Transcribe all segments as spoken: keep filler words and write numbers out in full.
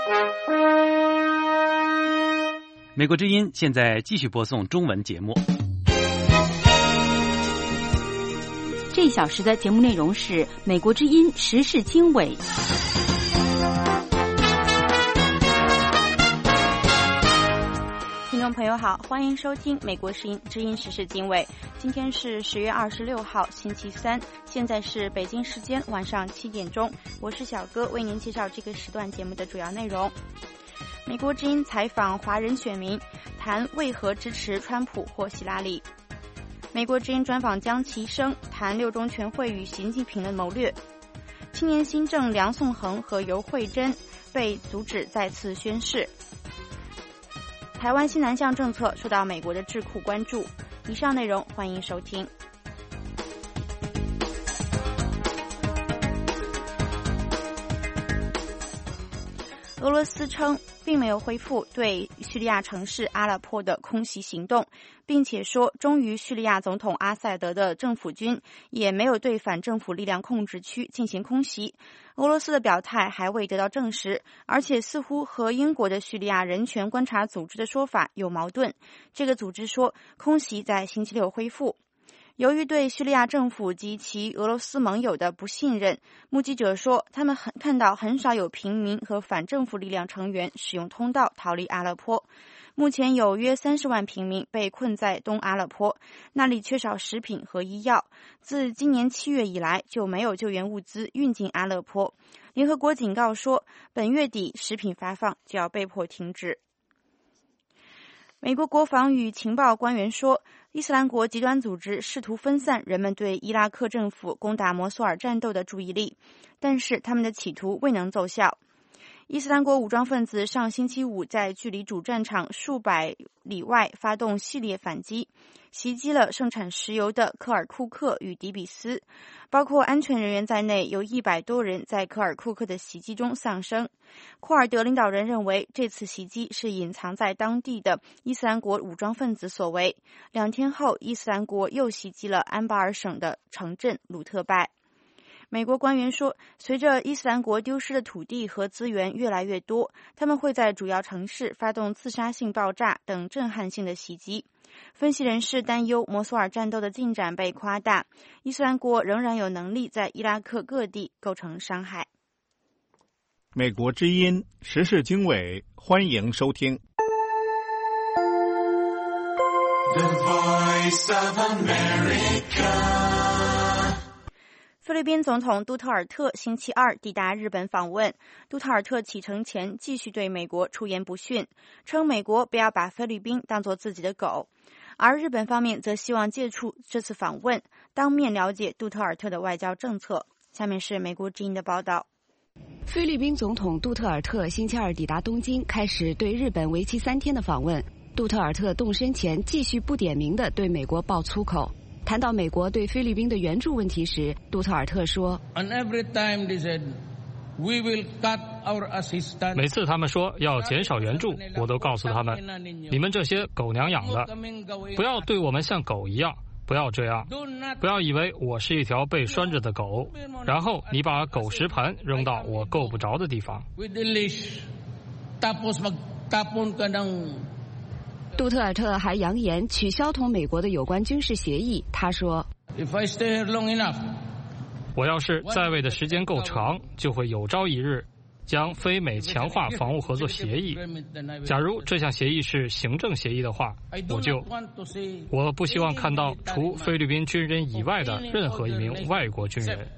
美国之音现在继续播送中文节目。 这一小时的节目内容是美国之音时事经纬。听众朋友好，欢迎收听美国之音之音时事经纬。今天是十月二十六号星期三，现在是北京时间晚上七点钟，我是小哥，为您介绍这个时段节目的主要内容。美国之音采访华人选民，谈为何支持川普或希拉里。美国之音专访江其生，谈六中全会与习近平的谋略。青年新政梁颂恒和尤惠珍被阻止再次宣誓。台湾新南向政策受到美国的智库关注。以上内容欢迎收听。俄罗斯称并没有恢复对叙利亚城市阿勒颇的空袭行动，并且说忠于叙利亚总统阿萨德的政府军也没有对反政府力量控制区进行空袭。俄罗斯的表态还未得到证实，而且似乎和英国的叙利亚人权观察组织的说法有矛盾。这个组织说空袭在星期六恢复。由于对叙利亚政府及其俄罗斯盟友的不信任，目击者说他们很看到很少有平民和反政府力量成员使用通道逃离阿勒颇。目前有约三十万平民被困在东阿勒颇，那里缺少食品和医药。自今年七月以来就没有救援物资运进阿勒颇。联合国警告说，本月底食品发放就要被迫停止。美国国防与情报官员说，伊斯兰国极端组织试图分散人们对伊拉克政府攻打摩苏尔战斗的注意力，但是他们的企图未能奏效。伊斯兰国武装分子上星期五在距离主战场数百里外发动系列反击，袭击了生产石油的科尔库克与底比斯，包括安全人员在内，有一百多人在科尔库克的袭击中丧生。库尔德领导人认为这次袭击是隐藏在当地的伊斯兰国武装分子所为。两天后，伊斯兰国又袭击了安巴尔省的城镇鲁特拜。美国官员说，随着伊斯兰国丢失的土地和资源越来越多，他们会在主要城市发动自杀性爆炸等震撼性的袭击。分析人士担忧摩苏尔战斗的进展被夸大，伊斯兰国仍然有能力在伊拉克各地构成伤害。 美国之音时事经纬，欢迎收听。The Voice of America。 菲律宾总统杜特尔特星期二抵达日本访问。杜特尔特启程前继续对美国出言不逊，称美国不要把菲律宾当作自己的狗。而日本方面则希望借助这次访问，当面了解杜特尔特的外交政策。下面是美国之音的报道。 菲律宾总统杜特尔特星期二抵达东京，开始对日本为期三天的访问。杜特尔特动身前继续不点名地对美国爆粗口。谈到美国对菲律宾的援助问题时，杜特尔特说， 每次他们说要减少援助，我都告诉他们，你们这些狗娘养的，不要对我们像狗一样，不要这样，不要以为我是一条被拴着的狗，然后你把狗食盘扔到我够不着的地方。 杜特尔特还扬言取消同美国的有关军事协议。他说， 我要是在位的时间够长，就会有朝一日将非美强化防务合作协议。假如这项协议是行政协议的话，我就我不希望看到除菲律宾军人以外的任何一名外国军人。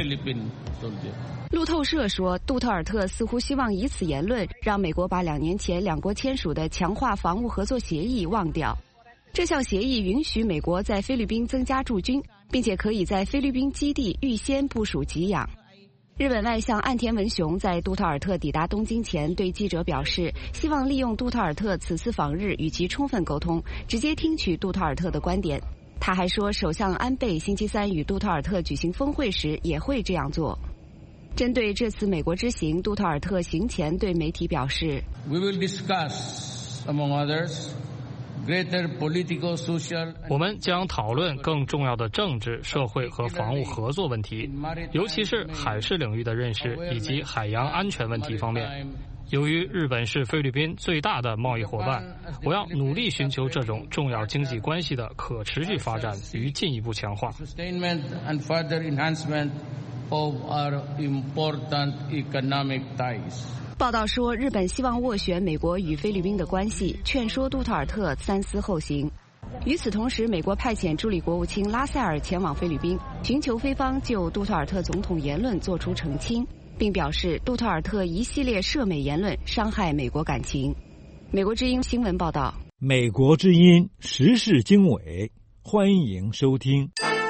路透社说，杜特尔特似乎希望以此言论让美国把两年前两国签署的强化防务合作协议忘掉。这项协议允许美国在菲律宾增加驻军，并且可以在菲律宾基地预先部署给养。日本外相岸田文雄在杜特尔特抵达东京前对记者表示，希望利用杜特尔特此次访日与其充分沟通，直接听取杜特尔特的观点。他还说，首相安倍星期三与杜特尔特举行峰会时也会这样做。针对这次美国之行，杜特尔特行前对媒体表示， We will discuss, among others, greater political, social... 我们将讨论更重要的政治、社会和防务合作问题，尤其是海事领域的认识以及海洋安全问题方面。 由于日本是菲律宾最大的贸易伙伴，我要努力寻求这种重要经济关系的可持续发展与进一步强化。 报道说，日本希望斡旋美国与菲律宾的关系，劝说杜特尔特三思后行。与此同时，美国派遣助理国务卿拉塞尔前往菲律宾，寻求菲方就杜特尔特总统言论作出澄清，并表示杜特尔特一系列涉美言论伤害美国感情。美国之音新闻报道。 美国之音时事经纬，欢迎收听。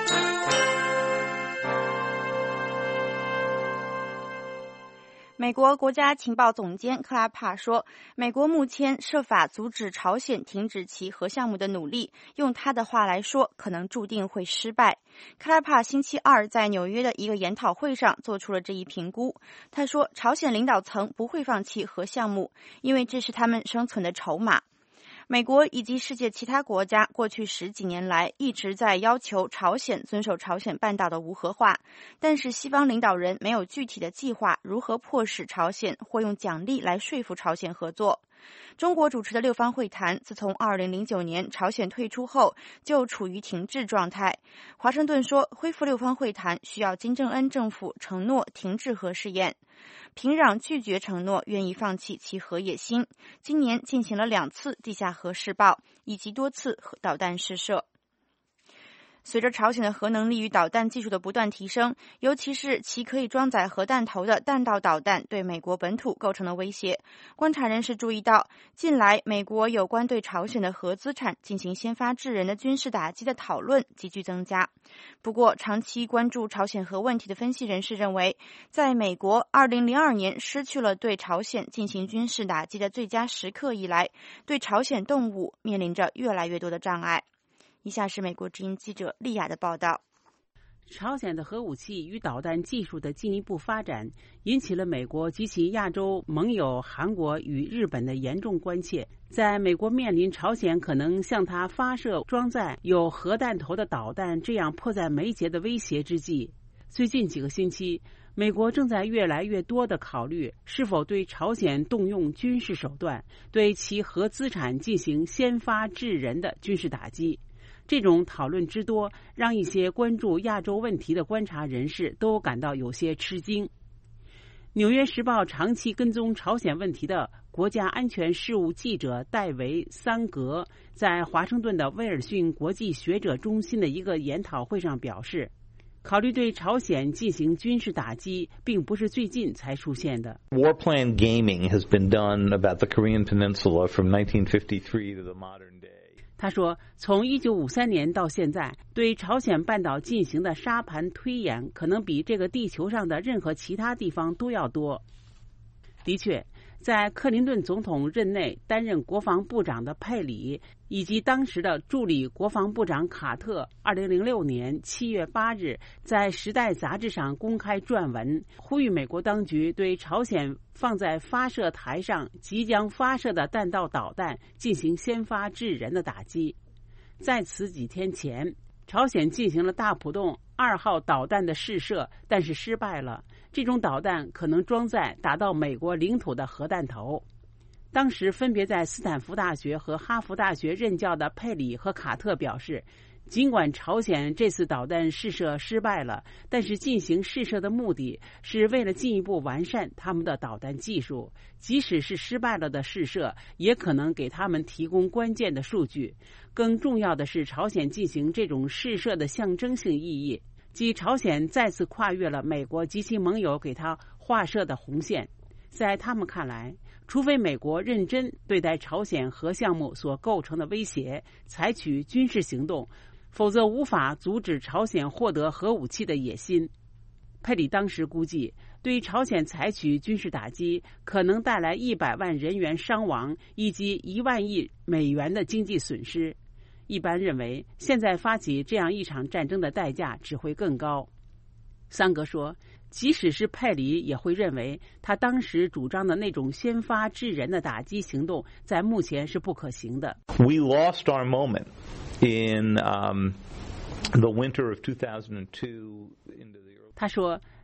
美国国家情报总监克拉帕说，美国目前设法阻止朝鲜停止其核项目的努力，用他的话来说，可能注定会失败。克拉帕星期二在纽约的一个研讨会上做出了这一评估。他说，朝鲜领导层不会放弃核项目，因为这是他们生存的筹码。美国以及世界其他国家过去十几年来一直在要求朝鲜遵守朝鲜半岛的无核化，但是西方领导人没有具体的计划如何迫使朝鲜或用奖励来说服朝鲜合作。中国主持的六方会谈自从二零零九年朝鲜退出后就处于停滞状态。华盛顿说，恢复六方会谈需要金正恩政府承诺停止核试验。平壤拒绝承诺愿意放弃其核野心，今年进行了两次地下核试爆以及多次核导弹试射。随着朝鲜的核能力与导弹技术的不断提升，尤其是其可以装载核弹头的弹道导弹对美国本土构成的威胁，观察人士注意到，近来美国有关对朝鲜的核资产进行先发制人的军事打击的讨论急剧增加。不过，长期关注朝鲜核问题的分析人士认为，在美国二零零二年失去了对朝鲜进行军事打击的最佳时刻以来，对朝鲜动武面临着越来越多的障碍。以下是美国之音记者丽雅的报道。 朝鲜的核武器与导弹技术的进一步发展，引起了美国及其亚洲盟友韩国与日本的严重关切。在美国面临朝鲜可能向它发射装载有核弹头的导弹这样迫在眉睫的威胁之际，最近几个星期，美国正在越来越多地考虑是否对朝鲜动用军事手段，对其核资产进行先发制人的军事打击。这种讨论之多，让一些关注亚洲问题的观察人士都感到有些吃惊。《纽约时报》长期跟踪朝鲜问题的国家安全事务记者戴维·桑格在华盛顿的威尔逊国际学者中心的一个研讨会上表示，考虑对朝鲜进行军事打击并不是最近才出现的。 Warplane gaming has been done about the Korean Peninsula from nineteen fifty-three to the modern day。 他说，从一九五三年到现在，对朝鲜半岛进行的沙盘推演可能比这个地球上的任何其他地方都要多。的确，在克林顿总统任内担任国防部长的佩里以及当时的助理国防部长卡特二零零六年七月八日在《时代》杂志上公开撰文，呼吁美国当局对朝鲜放在发射台上即将发射的弹道导弹进行先发制人的打击。在此几天前，朝鲜进行了大浦洞二号导弹的试射，但是失败了。这种导弹可能装载打到美国领土的核弹头。当时分别在斯坦福大学和哈佛大学任教的佩里和卡特表示，尽管朝鲜这次导弹试射失败了，但是进行试射的目的是为了进一步完善他们的导弹技术。即使是失败了的试射，也可能给他们提供关键的数据。更重要的是，朝鲜进行这种试射的象征性意义，即朝鲜再次跨越了美国及其盟友给他画设的红线。在他们看来，除非美国认真对待朝鲜核项目所构成的威胁，采取军事行动，否则无法阻止朝鲜获得核武器的野心。佩里当时估计，对朝鲜采取军事打击可能带来一百万人员伤亡以及一万亿美元的经济损失。一般认为，现在发起这样一场战争的代价只会更高。桑格说，即使是佩里也会认为，他当时主张的那种先发制人的打击行动在目前是不可行的。 We lost our moment in um, the winter of two thousand two into the 他说，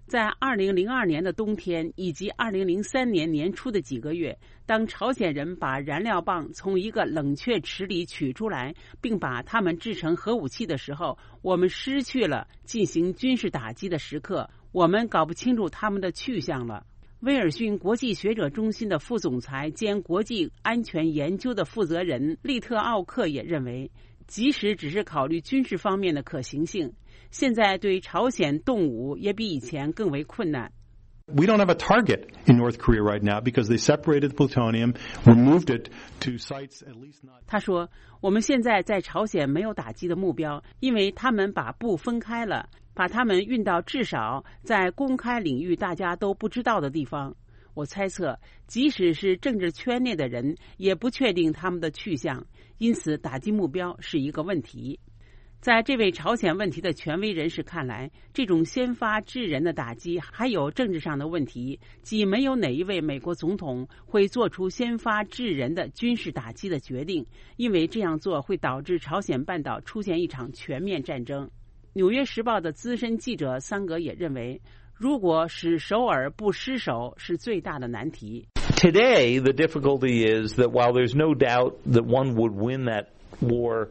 在二零零二年的冬天以及二零零三年年初的几个月，当朝鲜人把燃料棒从一个冷却池里取出来，并把它们制成核武器的时候，我们失去了进行军事打击的时刻，我们搞不清楚他们的去向了。威尔逊国际学者中心的副总裁兼国际安全研究的负责人利特奥克也认为，即使只是考虑军事方面的可行性，现在对朝鲜动武也比以前更为困难。 We don't have a target in North Korea right now because they separated the plutonium, removed it to sites at least not. 他说，我们现在在朝鲜没有打击的目标，因为他们把布分开了，把他们运到至少在公开领域大家都不知道的地方。我猜测，即使是政治圈内的人也不确定他们的去向，因此打击目标是一个问题。在这位朝鲜问题的权威人士看来，这种先发制人的打击还有政治上的问题，即没有哪一位美国总统会做出先发制人的军事打击的决定，因为这样做会导致朝鲜半岛出现一场全面战争。纽约时报的资深记者桑格也认为，如果使首尔不失守是最大的难题。 Today, the difficulty is that while there's no doubt that one would win that war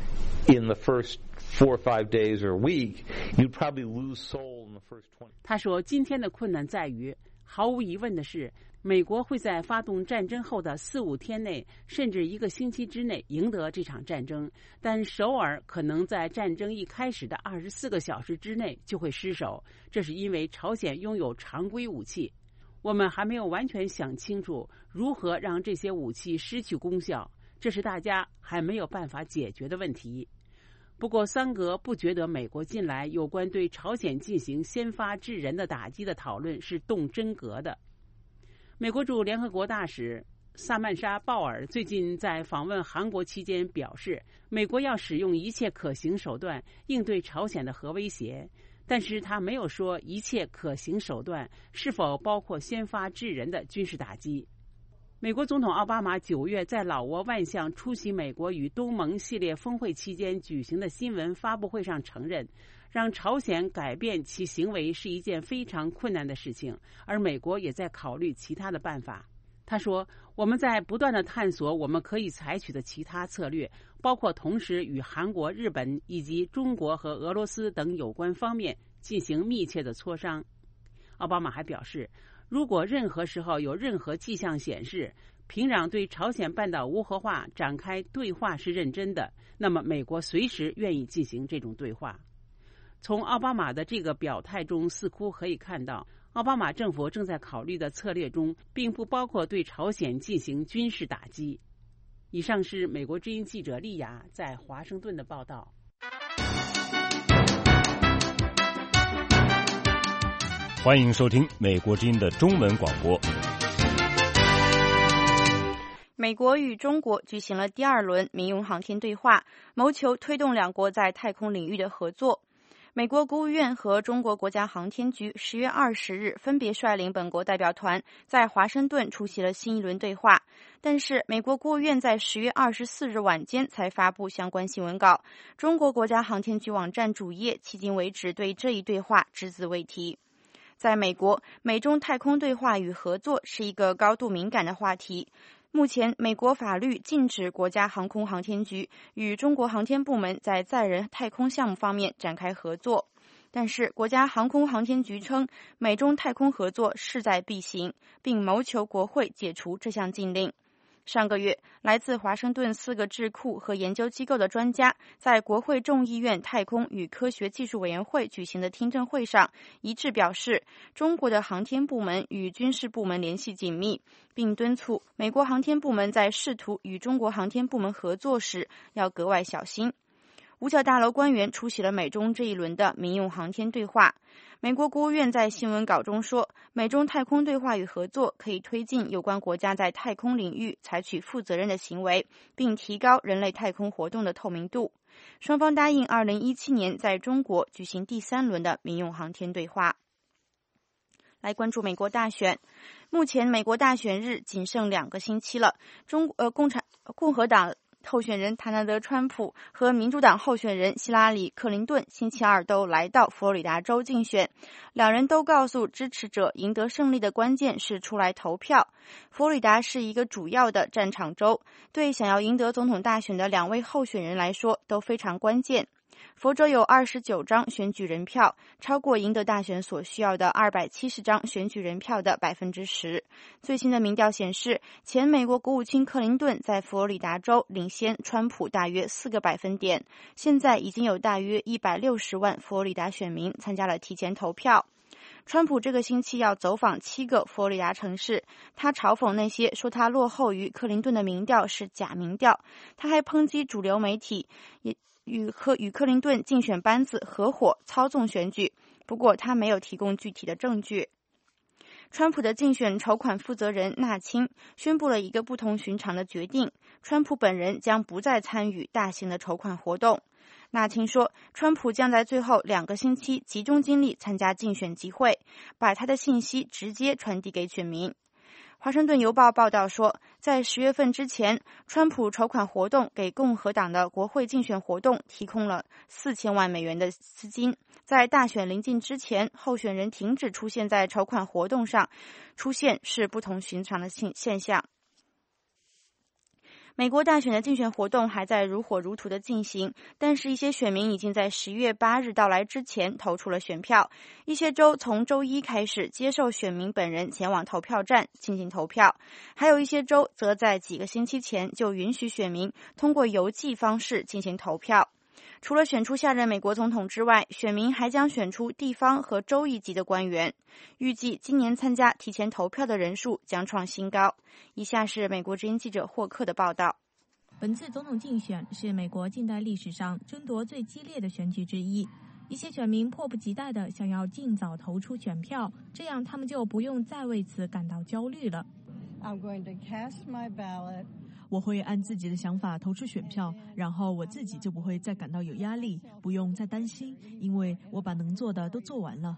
in the first four or five days or a week, you'd probably lose Seoul in the first twenty. 他说，今天的困难在于，毫无疑问的是，美国会在发动战争后的四五天内，甚至一个星期之内赢得这场战争，但首尔可能在战争一开始的二十四个小时之内就会失守，这是因为朝鲜拥有常规武器。我们还没有完全想清楚如何让这些武器失去功效，这是大家还没有办法解决的问题。不过桑格不觉得美国近来有关对朝鲜进行先发制人的打击的讨论是动真格的。美国驻联合国大使萨曼莎·鲍尔最近在访问韩国期间表示，美国要使用一切可行手段应对朝鲜的核威胁，但是他没有说一切可行手段是否包括先发制人的军事打击。美国总统奥巴马九月在老挝万象出席美国与东盟系列峰会期间举行的新闻发布会上承认，让朝鲜改变其行为是一件非常困难的事情，而美国也在考虑其他的办法。他说，我们在不断地探索我们可以采取的其他策略，包括同时与韩国、日本以及中国和俄罗斯等有关方面进行密切的磋商。奥巴马还表示，如果任何时候有任何迹象显示平壤对朝鲜半岛无核化展开对话是认真的，那么美国随时愿意进行这种对话。从奥巴马的这个表态中似乎可以看到，奥巴马政府正在考虑的策略中并不包括对朝鲜进行军事打击。以上是美国之音记者丽雅在华盛顿的报道。 欢迎收听美国之音的中文广播。 美国与中国举行了第二轮民用航天对话，谋求推动两国在太空领域的合作。美国国务院和中国国家航天局十月二十日分别率领本国代表团在华盛顿出席了新一轮对话，但是美国国务院在十月二十四日晚间才发布相关新闻稿，中国国家航天局网站主页迄今为止对这一对话只字未提。在美国，美中太空对话与合作是一个高度敏感的话题。目前，美国法律禁止国家航空航天局与中国航天部门在载人太空项目方面展开合作。但是，国家航空航天局称，美中太空合作势在必行，并谋求国会解除这项禁令。上个月，来自华盛顿四个智库和研究机构的专家在国会众议院太空与科学技术委员会举行的听证会上一致表示，中国的航天部门与军事部门联系紧密，并敦促美国航天部门在试图与中国航天部门合作时要格外小心。五角大楼官员出席了美中这一轮的民用航天对话。美国国务院在新闻稿中说，美中太空对话与合作可以推进有关国家在太空领域采取负责任的行为，并提高人类太空活动的透明度。双方答应二零一七年在中国举行第三轮的民用航天对话。来关注美国大选。目前美国大选日仅剩两个星期了，中呃共产共和党候选人谭纳德·川普和民主党候选人希拉里·克林顿星期二都来到佛罗里达州竞选，两人都告诉支持者，赢得胜利的关键是出来投票。佛罗里达是一个主要的战场州，对想要赢得总统大选的两位候选人来说都非常关键。佛州有二十九张选举人票，超过赢得大选所需要的二百七十张选举人票的百分之十。最新的民调显示，前美国国务卿克林顿在佛罗里达州领先川普大约四个百分点。现在已经有大约一百六十万佛罗里达选民参加了提前投票。川普这个星期要走访七个佛罗里达城市，他嘲讽那些说他落后于克林顿的民调是假民调，他还抨击主流媒体也与和与克林顿竞选班子合伙操纵选举，不过他没有提供具体的证据。川普的竞选筹款负责人纳钦宣布了一个不同寻常的决定，川普本人将不再参与大型的筹款活动。纳钦说，川普将在最后两个星期集中精力参加竞选集会，把他的信息直接传递给选民。华盛顿邮报报道说，在十月份之前，川普筹款活动给共和党的国会竞选活动提供了四千万美元的资金。在大选临近之前，候选人停止出现在筹款活动上出现是不同寻常的现象。美国大选的竞选活动还在如火如荼的进行，但是一些选民已经在十一月八日到来之前投出了选票。一些州从周一开始接受选民本人前往投票站进行投票，还有一些州则在几个星期前就允许选民通过邮寄方式进行投票。除了选出下任美国总统之外，选民还将选出地方和州一级的官员。预计今年参加提前投票的人数将创新高。以下是美国之音记者霍克的报道。 本次总统竞选是美国近代历史上争夺最激烈的选举之一，一些选民迫不及待地想要尽早投出选票，这样他们就不用再为此感到焦虑了。 I'm going to cast my ballot. 我会按自己的想法投出选票，然后我自己就不会再感到有压力，不用再担心，因为我把能做的都做完了。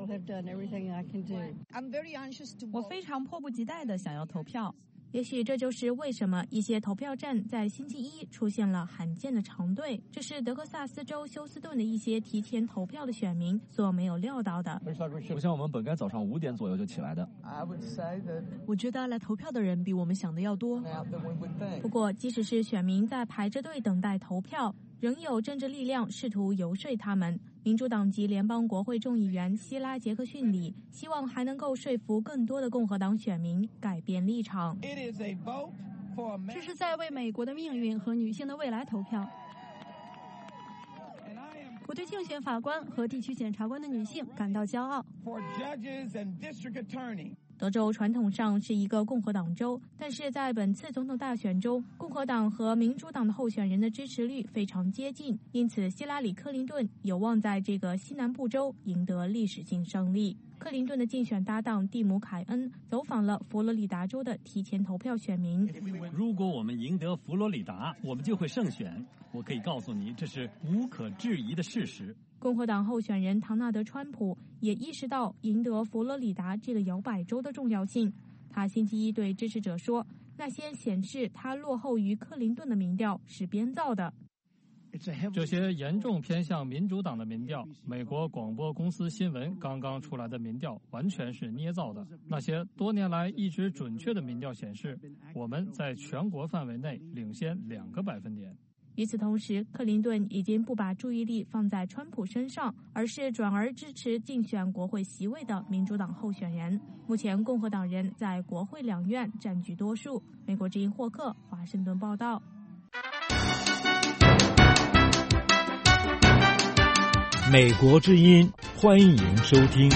我非常迫不及待地想要投票。 也许这就是为什么一些投票站在星期一出现了罕见的长队，这是德克萨斯州休斯顿的一些提前投票的选民所没有料到的。 我想我们本该早上五点左右就起来的。 我觉得来投票的人比我们想的要多。 不过，即使是选民在排着队等待投票，仍有政治力量试图游说他们。民主党籍联邦国会众议员希拉·杰克逊里希望还能够说服更多的共和党选民改变立场。 这是在为美国的命运和女性的未来投票。我对竞选法官和地区检察官的女性感到骄傲。 德州传统上是一个共和党州，但是在本次总统大选中，共和党和民主党的候选人的支持率非常接近，因此希拉里·克林顿有望在这个西南部州赢得历史性胜利。克林顿的竞选搭档蒂姆·凯恩走访了佛罗里达州的提前投票选民。 如果我们赢得佛罗里达，我们就会胜选。我可以告诉你，这是无可置疑的事实。 共和党候选人唐纳德·川普也意识到赢得佛罗里达这个摇摆州的重要性。他星期一对支持者说，那些显示他落后于克林顿的民调是编造的。 这些严重偏向民主党的民调，美国广播公司新闻刚刚出来的民调完全是捏造的。那些多年来一直准确的民调显示，我们在全国范围内领先两个百分点。 与此同时，克林顿已经不把注意力放在川普身上，而是转而支持竞选国会席位的民主党候选人。目前，共和党人在国会两院占据多数。美国之音霍克华盛顿报道。 美国之音，欢迎收听。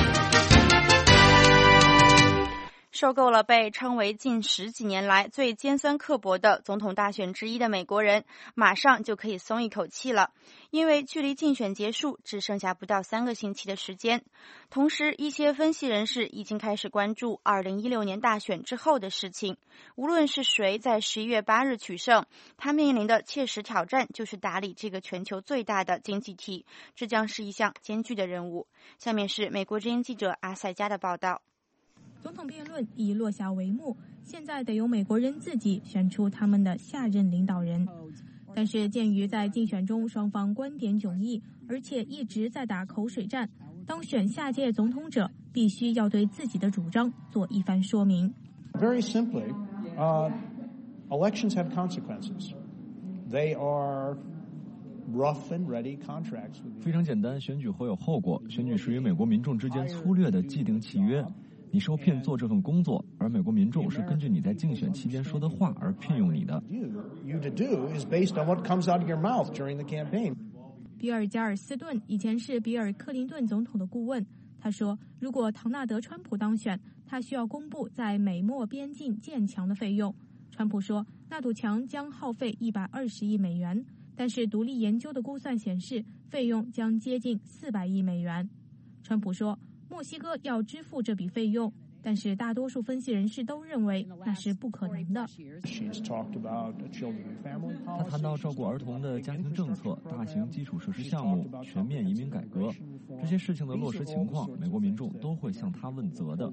受够了被称为近十几年来最尖酸刻薄的总统大选之一的美国人，马上就可以松一口气了，因为距离竞选结束只剩下不到三个星期的时间。同时，一些分析人士已经开始关注二零一六年大选之后的事情。无论是谁在十一月八日取胜，他面临的切实挑战就是打理这个全球最大的经济体，这将是一项艰巨的任务。下面是美国之音记者阿塞加的报道。 总统辩论已落下帷幕，现在得由美国人自己选出他们的下任领导人。但是鉴于在竞选中双方观点迥异，而且一直在打口水战，当选下届总统者必须要对自己的主张做一番说明。 Very simply, uh, elections have consequences. They are rough and ready contracts. 非常简单，选举会有后果。选举是与美国民众之间粗略的既定契约。你受聘做这份工作，而美国民众是根据你在竞选期间说的话而聘用你的。 比尔·加尔斯顿以前是比尔·克林顿总统的顾问，他说，如果唐纳德·川普当选，他需要公布在美墨边境建墙的费用。川普说，那堵墙将耗费一百二十亿美元，但是独立研究的估算显示，费用将接近四百亿美元。川普说，墨西哥要支付这笔费用，但是大多数分析人士都认为那是不可能的。 他谈到照顾儿童的家庭政策、大型基础设施项目、全面移民改革，这些事情的落实情况，美国民众都会向他问责的。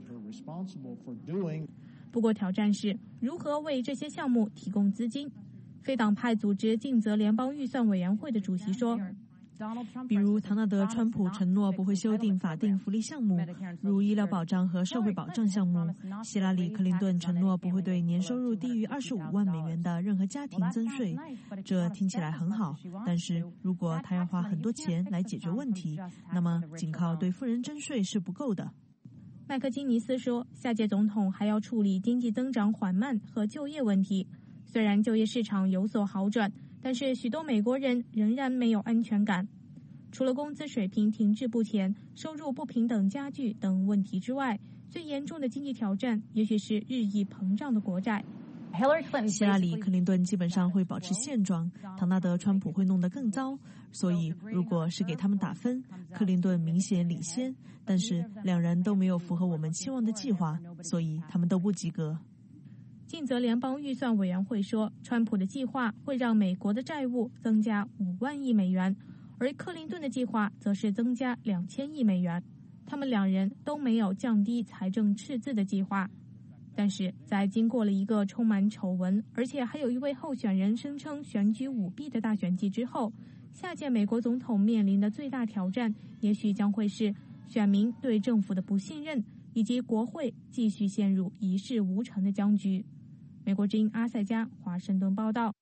不过挑战是如何为这些项目提供资金。非党派组织尽责联邦预算委员会的主席说， 比如唐纳德·川普承诺不会修订法定福利项目，如医疗保障和社会保障项目；希拉里·克林顿承诺不会对年收入低于二十五万美元的任何家庭增税。这听起来很好，但是如果他要花很多钱来解决问题，那么仅靠对富人征税是不够的。 麦克金尼斯说，下届总统还要处理经济增长缓慢和就业问题。虽然就业市场有所好转，但是许多美国人仍然没有安全感。除了工资水平停滞不前、收入不平等加剧等问题之外，最严重的经济挑战也许是日益膨胀的国债。 希拉里·克林顿基本上会保持现状，唐纳德·川普会弄得更糟。所以，如果是给他们打分，克林顿明显领先，但是两人都没有符合我们期望的计划，所以他们都不及格。 尽责联邦预算委员会说，川普的计划会让美国的债务增加五万亿美元，而克林顿的计划则是增加两千亿美元。他们两人都没有降低财政赤字的计划。但是在经过了一个充满丑闻，而且还有一位候选人声称选举舞弊的大选季之后，下届美国总统面临的最大挑战，也许将会是选民对政府的不信任，以及国会继续陷入一事无成的僵局。美国之音阿塞加华盛顿报道。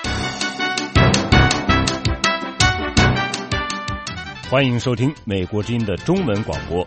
欢迎收听美国之音的中文广播。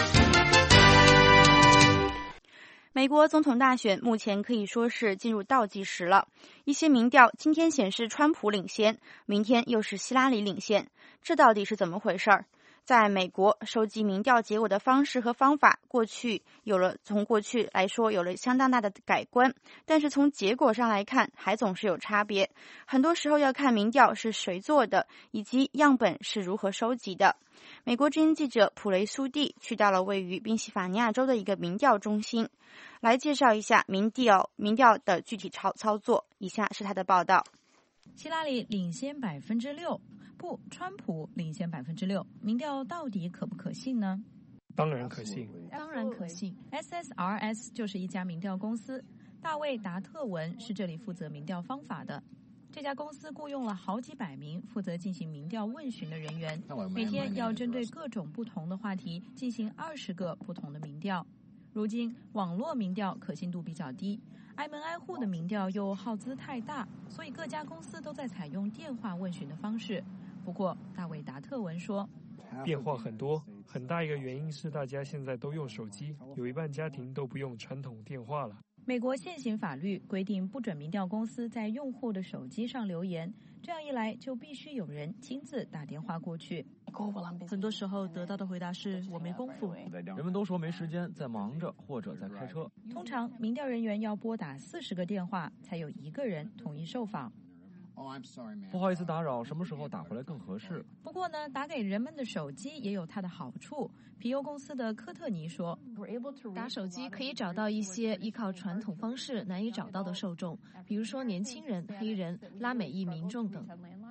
美国总统大选目前可以说是进入倒计时了。一些民调今天显示川普领先，明天又是希拉里领先，这到底是怎么回事儿？在美国，收集民调结果的方式和方法，过去有了从过去来说有了相当大的改观，但是从结果上来看，还总是有差别。很多时候要看民调是谁做的，以及样本是如何收集的。美国之音记者普雷苏蒂去到了位于宾夕法尼亚州的一个民调中心，来介绍一下民调民调的具体操操作。以下是他的报道。 希拉里领先百分之六。不，川普领先百分之六，民调到底可不可信呢？ 当然可信， 当然可信。S S R S 就是一家民调公司，大卫·达特文是这里负责民调方法的。这家公司雇佣了好几百名负责进行民调问询的人员，每天要针对各种不同的话题进行二十个不同的民调。如今，网络民调可信度比较低。挨门挨户的民调又耗资太大，所以各家公司都在采用电话问询的方式。不过，大卫·达特文说， 变化很多，很大一个原因是大家现在都用手机，有一半家庭都不用传统电话了。 美国现行法律规定不准民调公司在用户的手机上留言，这样一来就必须有人亲自打电话过去。 很多时候得到的回答是我没功夫。 人们都说没时间，在忙着或者在开车。 通常民调人员要拨打四十个电话，才有一个人同意受访。 不好意思打扰，什么时候打回来更合适？ 不过呢，打给人们的手机也有它的好处。皮尤公司的科特尼说， 打手机可以找到一些依靠传统方式难以找到的受众，比如说年轻人、黑人、拉美裔民众等。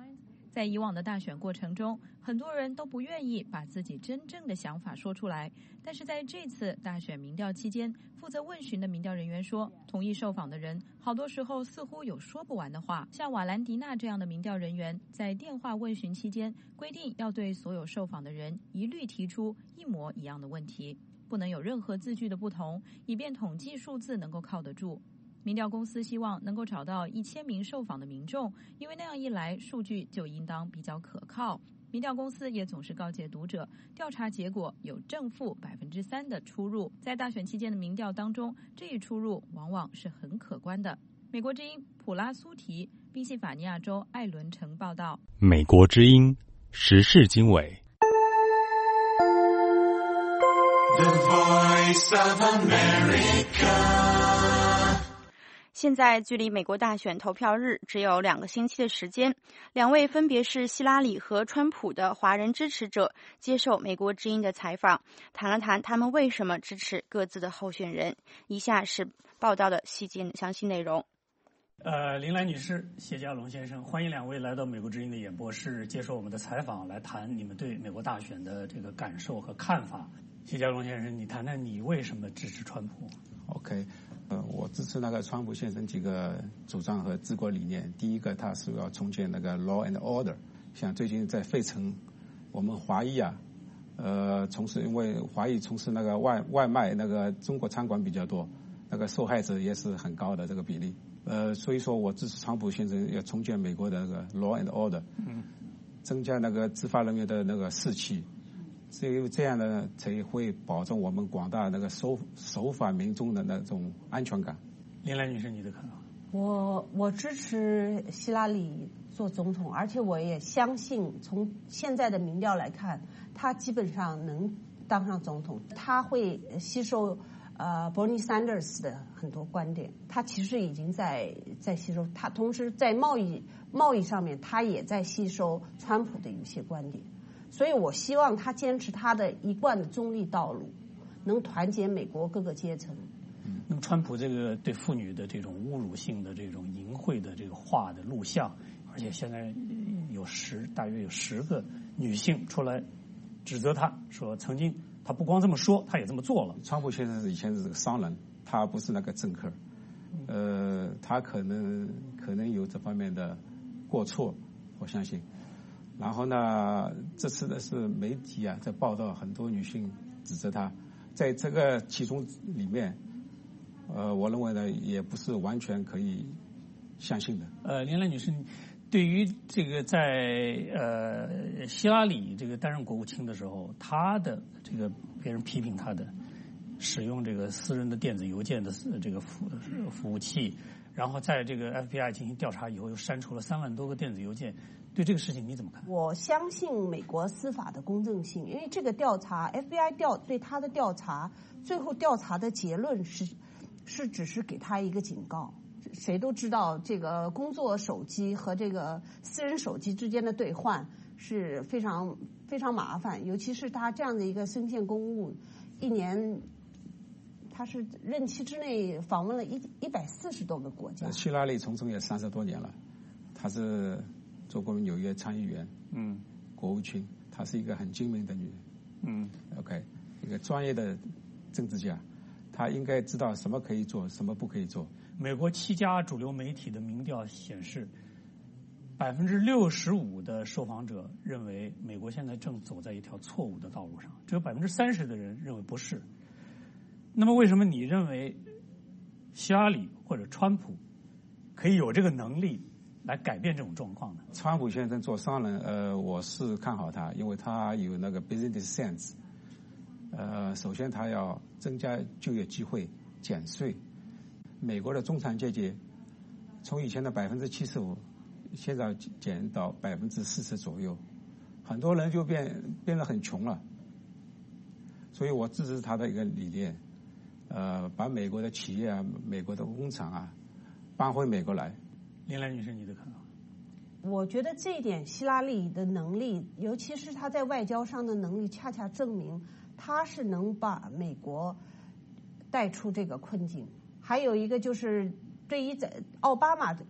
在以往的大选过程中，很多人都不愿意把自己真正的想法说出来。但是在这次大选民调期间，负责问询的民调人员说，同意受访的人好多时候似乎有说不完的话。像瓦兰迪娜这样的民调人员，在电话问询期间规定要对所有受访的人一律提出一模一样的问题，不能有任何字句的不同，以便统计数字能够靠得住。民调公司希望能够找到一千名受访的民众，因为那样一来，数据就应当比较可靠。民调公司也总是告诫读者，调查结果有正负百分之三的出入，在大选期间的民调当中，这一出入往往是很可观的。美国之音普拉苏提，宾夕法尼亚州艾伦城报道。 美国之音时事经纬。 The Voice of America。现在距离美国大选投票日只有两个星期的时间，两位分别是希拉里和川普的华人支持者接受美国之音的采访，谈了谈他们为什么支持各自的候选人。以下是报道的细节详细内容。 呃，林兰女士、谢家龙先生，欢迎两位来到美国之音的演播室接受我们的采访，来谈你们对美国大选的这个感受和看法。谢家龙先生，你谈谈你为什么支持川普 ？OK。呃，我支持那个川普先生几个主张和治国理念。第一个，他是要重建那个 law and order。像最近在费城，我们华裔啊，呃，从事因为华裔从事那个外外卖那个中国餐馆比较多，那个受害者也是很高的这个比例。呃，所以说我支持川普先生要重建美国的那个 law and order， 嗯，增加那个执法人员的那个士气。只有这样呢，才会保证我们广大那个守守法民众的那种安全感。 林兰女士，你的看法？ 我我支持希拉里做总统，而且我也相信，从现在的民调来看，他基本上能当上总统。他会吸收呃 Bernie Sanders 的很多观点，他其实已经在在吸收。他同时在贸易贸易上面，他也在吸收川普的一些观点。所以我希望他坚持他的一贯的中立道路，能团结美国各个阶层。 嗯，那么川普这个对妇女的这种侮辱性的这种淫秽的这个画的录像，而且现在有十大约有十个女性出来指责他，说曾经他不光这么说，他也这么做了。 川普先生以前是个商人，他不是那个政客，呃，他可能可能有这方面的过错，我相信。然后呢，这次的是媒体啊在报道很多女性指责他，在这个其中里面，呃，我认为呢也不是完全可以相信的。 呃，林兰女士，对于这个在呃希拉里这个担任国务卿的时候，她的这个别人批评她的使用这个私人的电子邮件的这个服服务器，然后在这个 F B I 进行调查以后，又删除了三万多个电子邮件。对这个事情你怎么看？ 我相信美国司法的公正性，因为这个调查 F B I 调对他的调查，最后调查的结论是是只是给他一个警告。谁都知道，这个工作手机和这个私人手机之间的兑换是非常非常麻烦，尤其是他这样的一个深陷公务，一年他是任期之内访问了一一百四十多个国家。 希拉里从政也三十多年了，他是做过纽约参议员，嗯，国务卿，她是一个很精明的女人，嗯 ，OK， 一个专业的政治家，她应该知道什么可以做，什么不可以做。 美国七家主流媒体的民调显示，百分之六十五的受访者认为美国现在正走在一条错误的道路上，只有百分之三十的人认为不是。那么，为什么你认为希拉里或者川普可以有这个能力来改变这种状况呢？ 川普先生做商人，呃，我是看好他，因为他有那个 business sense。呃，首先他要增加就业机会，减税。美国的中产阶级从以前的百分之七十五，现在减到百分之四十左右，很多人就变变得很穷了。所以我支持他的一个理念，呃，把美国的企业啊、美国的工厂啊搬回美国来。 林兰女士，你的看法？ 我觉得这一点，希拉里的能力，尤其是他在外交上的能力，恰恰证明他是能把美国带出这个困境。还有一个就是，对于在奥巴马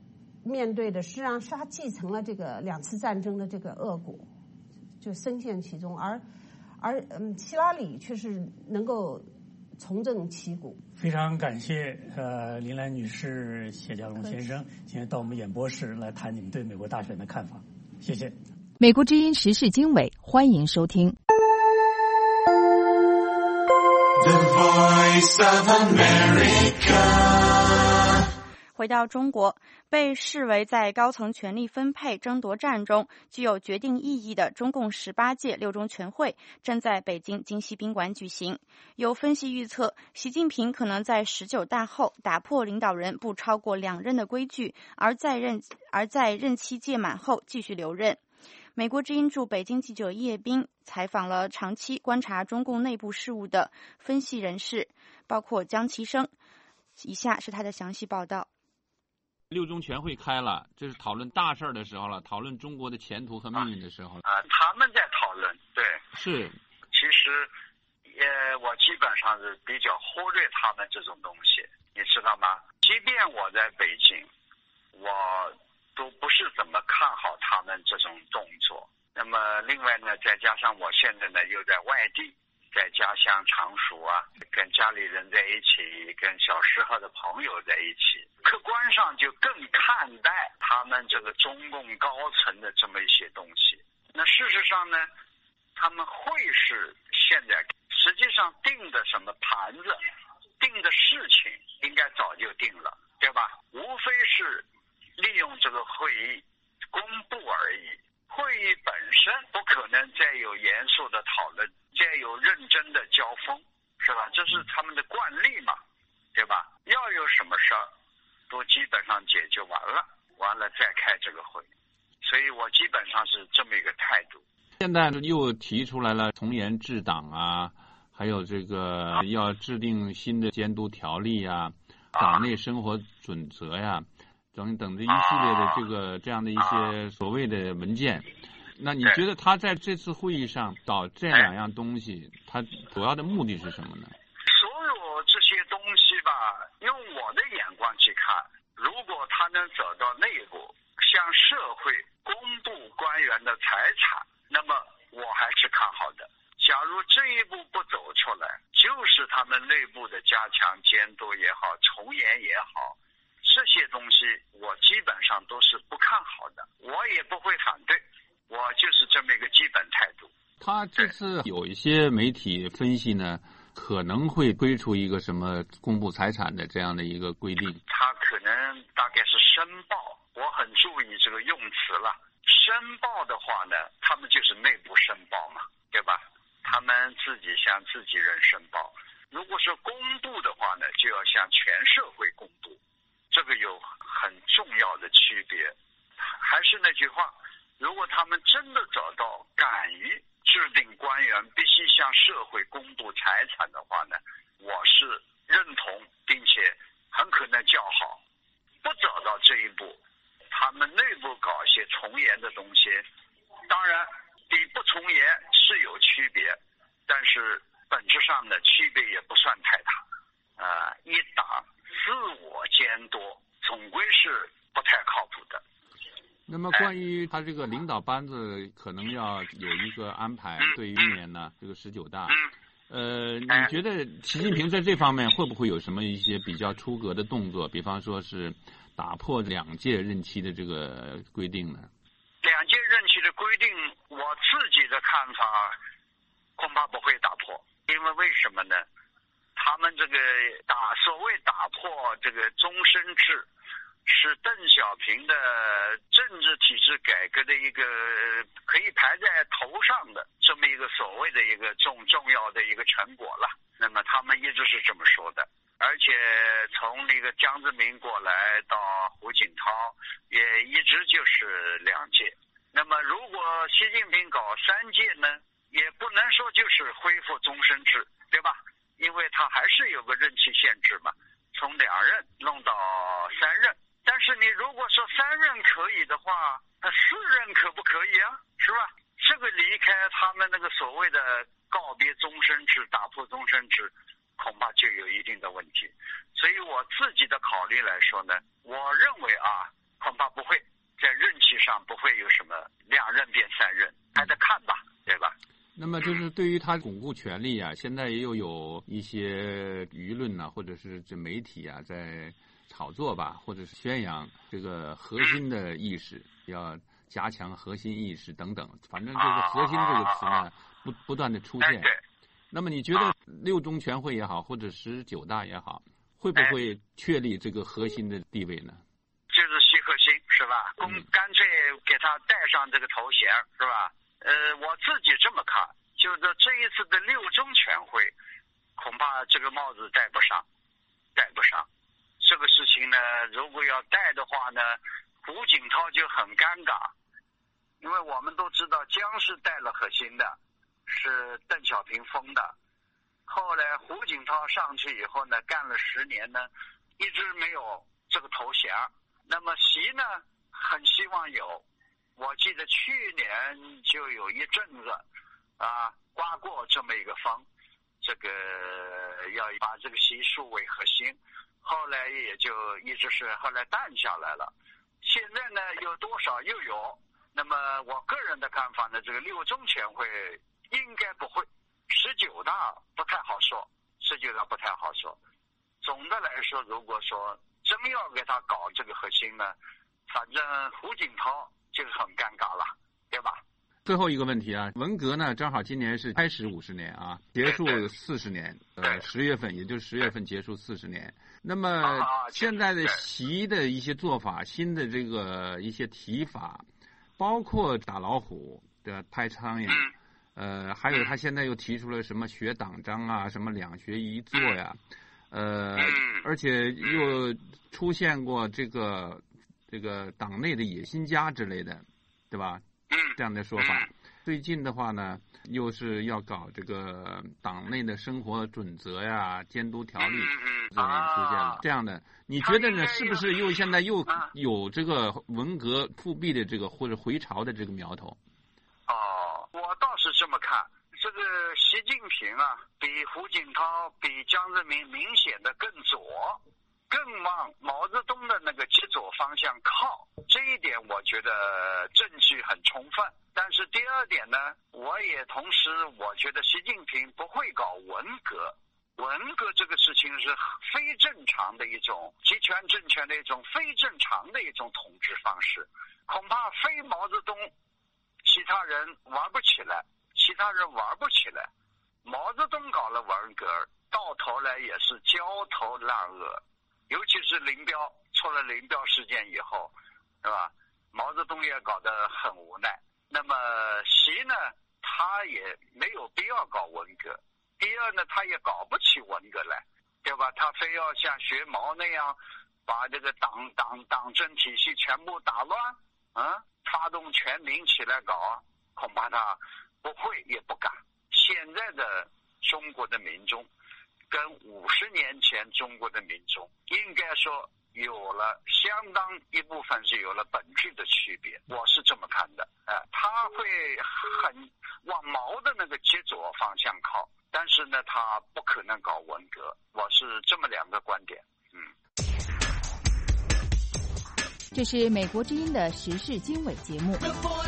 面对的，实际上是他继承了这个两次战争的这个恶果，就深陷其中，而而嗯，希拉里却是能够重振旗鼓。 非常感谢呃林兰女士、谢家龙先生今天到我们演播室来谈你们对美国大选的看法，谢谢。 美国之音时事经纬，欢迎收听。 The Voice of America。回到中国，被视为在高层权力分配争夺战中具有决定意义的中共十八届六中全会正在北京京西宾馆举行。有分析预测，习近平可能在十九大后打破领导人不超过两任的规矩，而在任而在任期届满后继续留任。美国之音驻北京记者叶斌采访了长期观察中共内部事务的分析人士，包括江其生。以下是他的详细报道。 六中全会开了，这是讨论大事的时候了，讨论中国的前途和命运的时候了。 啊、呃，他们在讨论，对， 是。 其实，呃，我基本上是比较忽略他们这种东西，你知道吗？即便我在北京，我都不是怎么看好他们这种动作。那么，另外呢，再加上我现在呢又在外地。在家乡常熟啊，跟家里人在一起，跟小时候的朋友在一起，客观上就更看待他们这个中共高层的这么一些东西。那事实上呢，他们会是现在实际上定的什么盘子，定的事情应该早就定了，对吧？无非是利用这个会议公布而已。会议本身不可能再有严肃的讨论，再有认真的交锋，是吧？这是他们的惯例嘛，对吧？要有什么事儿，都基本上解决完了，完了再开这个会。所以我基本上是这么一个态度。 现在又提出来了从严治党啊，还有这个要制定新的监督条例啊，党内生活准则呀。等等这一系列的这个这样的一些所谓的文件，那你觉得他在这次会议上搞这两样东西，他主要的目的是什么呢？ 所有这些东西吧，用我的眼光去看，如果他能走到内部，向社会公布官员的财产，那么我还是看好的。假如这一步不走出来，就是他们内部的加强监督也好，从严也好。这些东西我基本上都是不看好的，我也不会反对，我就是这么一个基本态度。 他这次有一些媒体分析呢，可能会推出一个什么公布财产的这样的一个规定。 他可能大概是申报，我很注意这个用词了。申报的话呢，他们就是内部申报嘛，对吧？他们自己向自己人申报。如果是公布的话呢，就要向全社会公布。这个有很重要的区别。还是那句话，如果他们真的找到敢于制定官员必须向社会公布财产的话呢，我是认同并且很可能叫好。不找到这一步，他们内部搞一些从严的东西，当然比不从严是有区别，但是本质上的区别也不算太大。呃，一党自我监督总归是不太靠谱的。 那么关于他这个领导班子可能要有一个安排，对于明年呢这个十九大，呃，你觉得习近平在这方面会不会有什么一些比较出格的动作？比方说是打破两届任期的这个规定呢？ 两届任期的规定，我自己的看法恐怕不会打破，因为为什么呢？他们这个打所谓打破这个终身制，是邓小平的政治体制改革的一个可以排在头上的这么一个所谓的一个重重要的一个成果了。那么他们一直是这么说的，而且从那个江泽民过来到胡锦涛，也一直就是两届。那么如果习近平搞三届呢，也不能说就是恢复终身制，对吧？因为他还是有个任期限制嘛，从两任弄到三任。但是你如果说三任可以的话，那四任可不可以啊？是吧？这个离开他们那个所谓的告别终身制、打破终身制，恐怕就有一定的问题。所以我自己的考虑来说呢，我认为啊， 恐怕不会在任期上不会有什么两任变三任，还得看吧，对吧？ 那么就是对于他巩固权力啊，现在又有一些舆论呐、啊，或者是这媒体啊，在炒作吧，或者是宣扬这个核心的意识，要加强核心意识等等。反正就是核心这个词呢，不不断的出现。那么你觉得六中全会也好，或者十九大也好，会不会确立这个核心的地位呢？ 就是习核心是吧？公干脆给他戴上这个头衔是吧？呃，我自己这么看，就是这一次的六中全会，恐怕这个帽子戴不上，戴不上。这个事情呢，如果要戴的话呢，胡锦涛就很尴尬，因为我们都知道江是戴了核心的，是邓小平封的。后来胡锦涛上去以后呢，干了十年呢，一直没有这个头衔。那么习呢，很希望有。我记得去年就有一阵子啊刮过这么一个风，这个要把这个习树为核心，后来也就一直是后来淡下来了。现在呢有多少又有，那么我个人的看法呢，这个六中全会应该不会，十九大不太好说，十九大不太好说。总的来说，如果说真要给他搞这个核心呢，反正胡锦涛就是很尴尬了，对吧？ 最后一个问题啊，文革呢正好今年是开始五十年啊，结束四十年，呃，十月份也就是十月份结束四十年。那么现在的习的一些做法，新的这个一些提法，包括打老虎的拍苍蝇，呃，还有他现在又提出了什么学党章啊，什么两学一做呀，呃，而且又出现过这个。这个党内的野心家之类的，对吧？这样的说法。最近的话呢，又是要搞这个党内的生活准则呀、监督条例，这种出现了这样的。你觉得呢？是不是又现在又有这个文革复辟的这个或者回潮的这个苗头？ 哦，我倒是这么看。这个习近平啊，比胡锦涛、比江泽民明显的更左。更往毛泽东的那个极左方向靠，这一点我觉得证据很充分。但是第二点呢，我也同时我觉得习近平不会搞文革，文革这个事情是非正常的一种集权政权的一种非正常的一种统治方式，恐怕非毛泽东其他人玩不起来，其他人玩不起来。毛泽东搞了文革，到头来也是焦头烂额。尤其是林彪出了林彪事件以后，是吧？毛泽东也搞得很无奈。那么习呢，他也没有必要搞文革。第二呢，他也搞不起文革来，对吧？他非要像学毛那样，把这个党党党政体系全部打乱，啊，发动全民起来搞，恐怕他不会也不敢。现在的中国的民众。跟五十年前中国的民众应该说有了相当一部分是有了本质的区别，我是这么看的。呃，他会很往毛的那个极左方向靠，但是呢，他不可能搞文革，我是这么两个观点。嗯， 这是美国之音的时事经纬节目。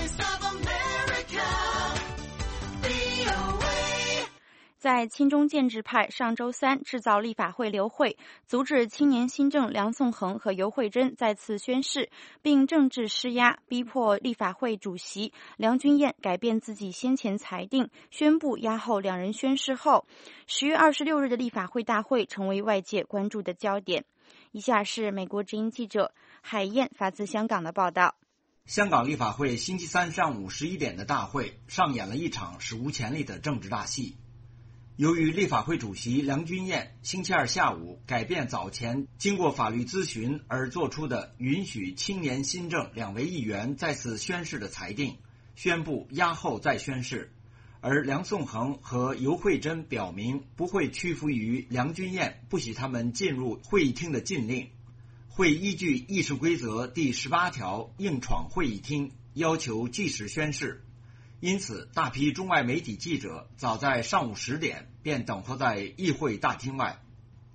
在亲中建制派上周三制造立法会流会，阻止青年新政梁颂恒和游惠珍再次宣誓，并政治施压，逼迫立法会主席梁君彦改变自己先前裁定，宣布押后两人宣誓后，十月二十六日的立法会大会成为外界关注的焦点。以下是美国之音记者海燕发自香港的报道。 香港立法会星期三上午十一点的大会上演了一场史无前例的政治大戏。由于立法会主席梁君彦星期二下午改变早前经过法律咨询而做出的允许青年新政两位议员再次宣誓的裁定，宣布押后再宣誓，而梁颂恒和游惠珍表明不会屈服于梁君彦不许他们进入会议厅的禁令，会依据议事规则第十八条硬闯会议厅，要求即时宣誓。因此，大批中外媒体记者早在上午十点便等候在议会大厅外。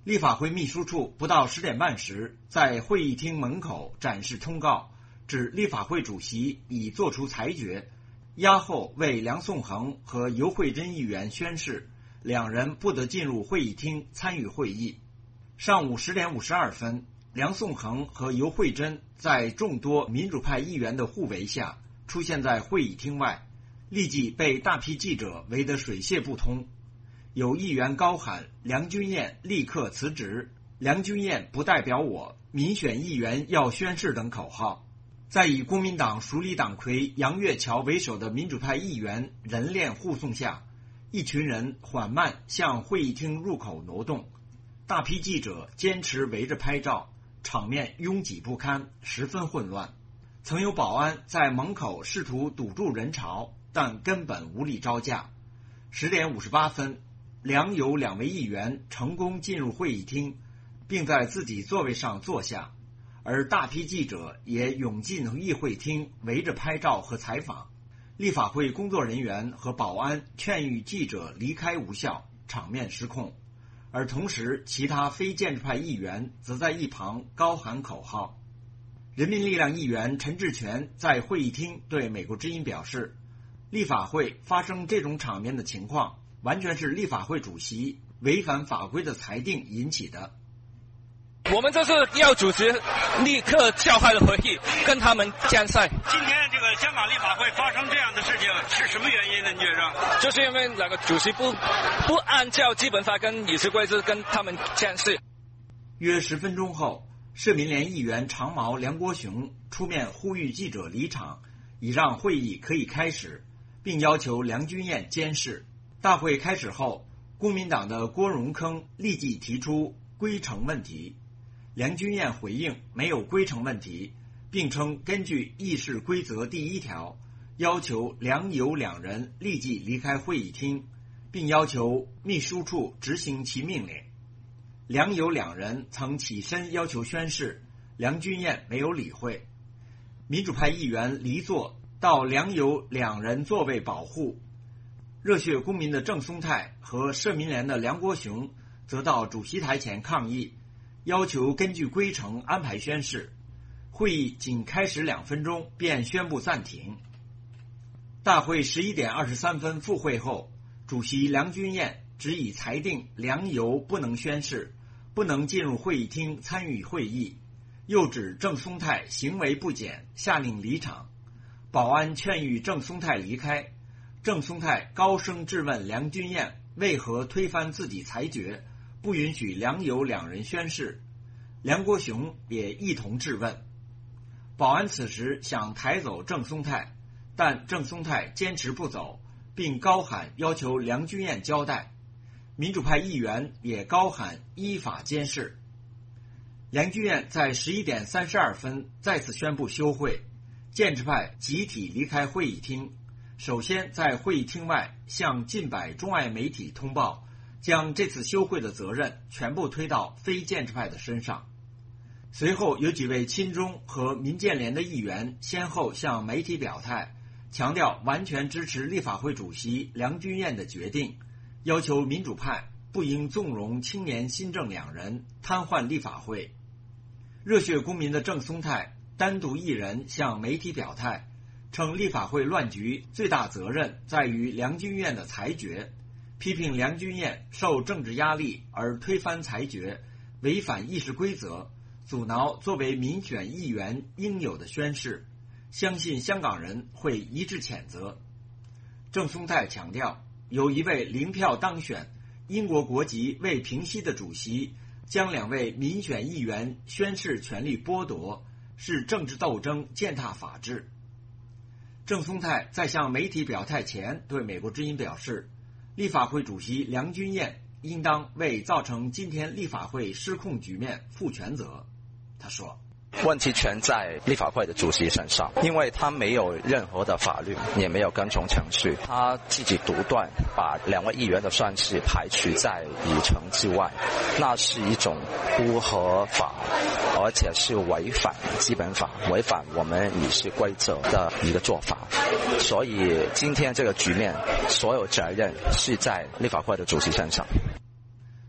立法会秘书处不到十点半时，在会议厅门口展示通告，指立法会主席已作出裁决，押后为梁颂恒和游惠珍议员宣誓，两人不得进入会议厅参与会议。上午十点五十二分，梁颂恒和游惠珍在众多民主派议员的护卫下出现在会议厅外，立即被大批记者围得水泄不通。有议员高喊梁君彦立刻辞职，梁君彦不代表我，民选议员要宣誓等口号。在以公民党署理党魁杨岳桥为首的民主派议员人链护送下，一群人缓慢向会议厅入口挪动，大批记者坚持围着拍照，场面拥挤不堪，十分混乱。曾有保安在门口试图堵住人潮，但根本无力招架。十点五十八分，梁游两位议员成功进入会议厅，并在自己座位上坐下，而大批记者也涌进议会厅围着拍照和采访。立法会工作人员和保安劝喻记者离开无效，场面失控。而同时，其他非建制派议员则在一旁高喊口号。人民力量议员陈志全在会议厅对美国之音表示，立法会发生这种场面的情况完全是立法会主席违反法规的裁定引起的。 我们这是要主席立刻召开了会议，跟他们降赛。 今天这个香港立法会发生这样的事情是什么原因呢？你觉着？ 就是因为那个主席不不按照基本法跟议事规则跟他们降赛。 约十分钟后，社民连议员长毛梁国雄出面呼吁记者离场，以让会议可以开始，并要求梁君彦监视。大会开始后，公民党的郭荣铿立即提出规程问题。梁君彦回应没有规程问题，并称根据议事规则第一条，要求梁游两人立即离开会议厅，并要求秘书处执行其命令。梁游两人曾起身要求宣誓，梁君彦没有理会。民主派议员离座到梁游两人座位保护。热血公民的郑松泰和社民连的梁国雄则到主席台前抗议，要求根据规程安排宣誓。会议仅开始两分钟便宣布暂停。大会十一点二十三分复会后，主席梁君彦只以裁定梁游不能宣誓，不能进入会议厅参与会议，又指郑松泰行为不检，下令离场。保安劝喻郑松泰离开，郑松泰高声质问梁君彦为何推翻自己裁决，不允许梁游两人宣誓。梁国雄也一同质问。保安此时想抬走郑松泰，但郑松泰坚持不走，并高喊要求梁君彦交代。民主派议员也高喊依法监视。梁君彦在十一点三十二分再次宣布休会，建制派集体离开会议厅，首先在会议厅外向近百中外媒体通报，将这次休会的责任全部推到非建制派的身上。随后有几位亲中和民建联的议员先后向媒体表态，强调完全支持立法会主席梁君彦的决定，要求民主派不应纵容青年新政两人瘫痪立法会。热血公民的郑松泰单独一人向媒体表态，称立法会乱局最大责任在于梁君彦的裁决，批评梁君彦受政治压力而推翻裁决，违反议事规则，阻挠作为民选议员应有的宣誓，相信香港人会一致谴责。郑松泰强调，有一位零票当选、英国国籍未平息的主席将两位民选议员宣誓权利剥夺，是政治斗争，践踏法治。郑松泰在向媒体表态前对美国之音表示，立法会主席梁君彦应当为造成今天立法会失控局面负全责。他说， 问题全在立法会的主席身上，因为他没有任何的法律，也没有跟从程序，他自己独断，把两位议员的宣誓排除在议程之外，那是一种不合法，而且是违反基本法，违反我们议事规则的一个做法。所以今天这个局面，所有责任是在立法会的主席身上。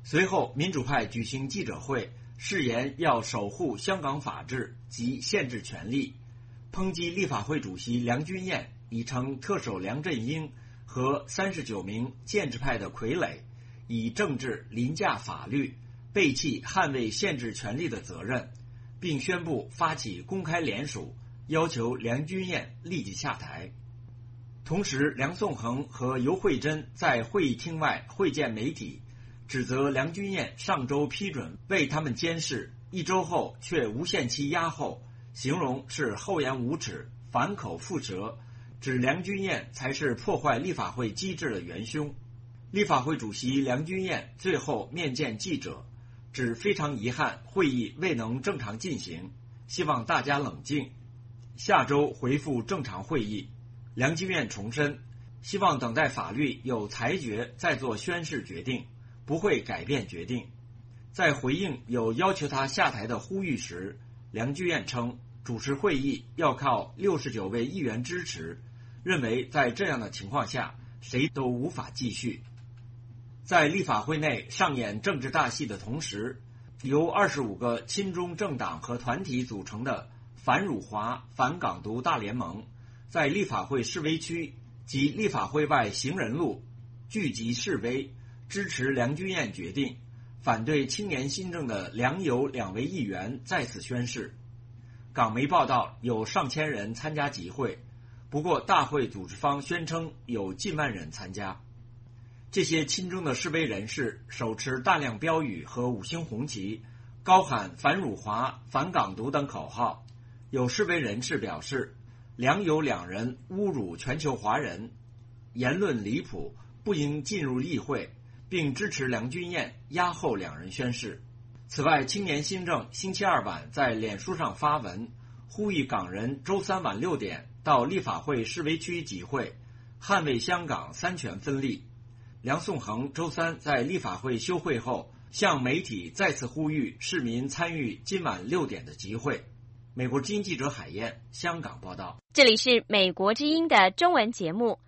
随后，民主派举行记者会，誓言要守护香港法治及限制权利，抨击立法会主席梁君彦已成特首梁振英和三十九名建制派的傀儡，以政治凌驾法律，背弃捍卫限制权利的责任，并宣布发起公开联署，要求梁君彦立即下台。同时，梁颂恒和游惠珍在会议厅外会见媒体，指责梁君彦上周批准为他们监视，一周后却无限期押后，形容是厚颜无耻、反口覆舌，指梁君彦才是破坏立法会机制的元凶。立法会主席梁君彦最后面见记者，指非常遗憾会议未能正常进行，希望大家冷静，下周恢复正常会议。梁君彦重申，希望等待法律有裁决再做宣誓决定，不会改变决定。在回应有要求他下台的呼吁时，梁君彦称主持会议要靠六十九位议员支持，认为在这样的情况下谁都无法继续。在立法会内上演政治大戏的同时，由二十五个亲中政党和团体组成的反辱华反港独大联盟在立法会示威区及立法会外行人路聚集示威，支持梁君彦决定，反对青年新政的梁游两位议员在此宣誓。港媒报道有上千人参加集会，不过大会组织方宣称有近万人参加。这些亲中的示威人士手持大量标语和五星红旗，高喊反辱华反港独等口号。有示威人士表示，梁游两人侮辱全球华人，言论离谱，不应进入议会，并支持梁君彦押后两人宣誓。此外，青年新政星期二晚在脸书上发文，呼吁港人周三晚六点到立法会示威区集会，捍卫香港三权分立。梁颂恒周三在立法会休会后，向媒体再次呼吁市民参与今晚六点的集会。美国之音记者海燕，香港报道。 这里是美国之音的中文节目。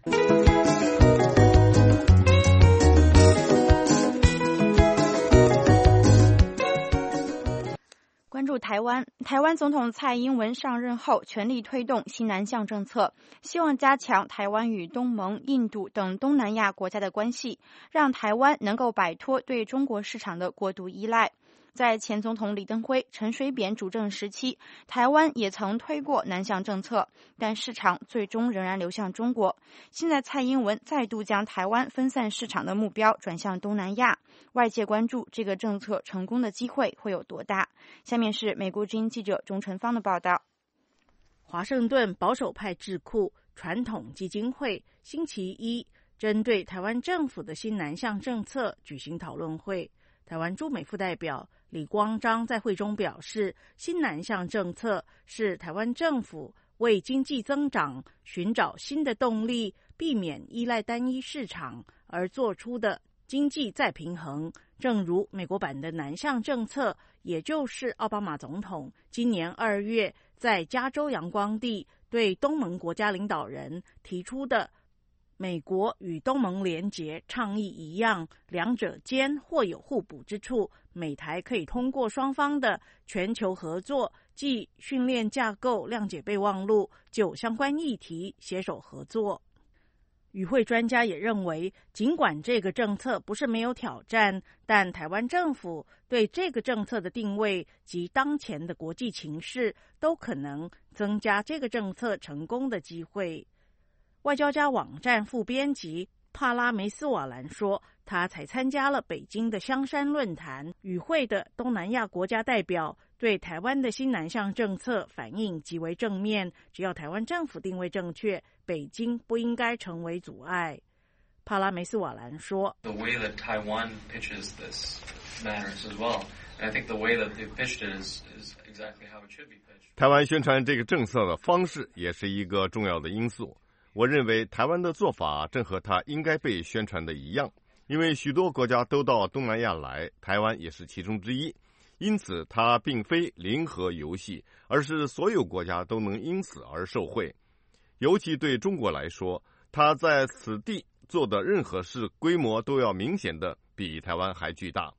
关注台湾，台湾总统蔡英文上任后全力推动新南向政策，希望加强台湾与东盟、印度等东南亚国家的关系，让台湾能够摆脱对中国市场的过度依赖。在前总统李登辉、陈水扁主政时期，台湾也曾推过南向政策，但市场最终仍然流向中国。现在蔡英文再度将台湾分散市场的目标转向东南亚，外界关注这个政策成功的机会会有多大。下面是美国之音记者钟纯芳的报道。 华盛顿保守派智库传统基金会星期一针对台湾政府的新南向政策举行讨论会。台湾驻美副代表李光章在会中表示，新南向政策是台湾政府为经济增长寻找新的动力，避免依赖单一市场而做出的经济再平衡。正如美国版的南向政策，也就是奥巴马总统今年二月在加州阳光地对东盟国家领导人提出的美国与东盟联结倡议一样，两者间或有互补之处，美台可以通过双方的全球合作，即训练架构、谅解备忘录，就相关议题携手合作。与会专家也认为，尽管这个政策不是没有挑战，但台湾政府对这个政策的定位及当前的国际情势都可能增加这个政策成功的机会。外交家网站副编辑帕拉梅斯瓦兰说，他才参加了北京的香山论坛，与会的东南亚国家代表对台湾的新南向政策反应极为正面，只要台湾政府定位正确，北京不应该成为阻碍。帕拉梅斯瓦兰说， The way that Taiwan pitches this matters as well. And I think the way that they pitched it is, is exactly how it should be pitched. 台湾宣传这个政策的方式也是一个重要的因素。我认为台湾的做法正和它应该被宣传的一样，因为许多国家都到东南亚来，台湾也是其中之一，因此它并非零和游戏，而是所有国家都能因此而受惠。尤其对中国来说，它在此地做的任何事规模都要明显的比台湾还巨大。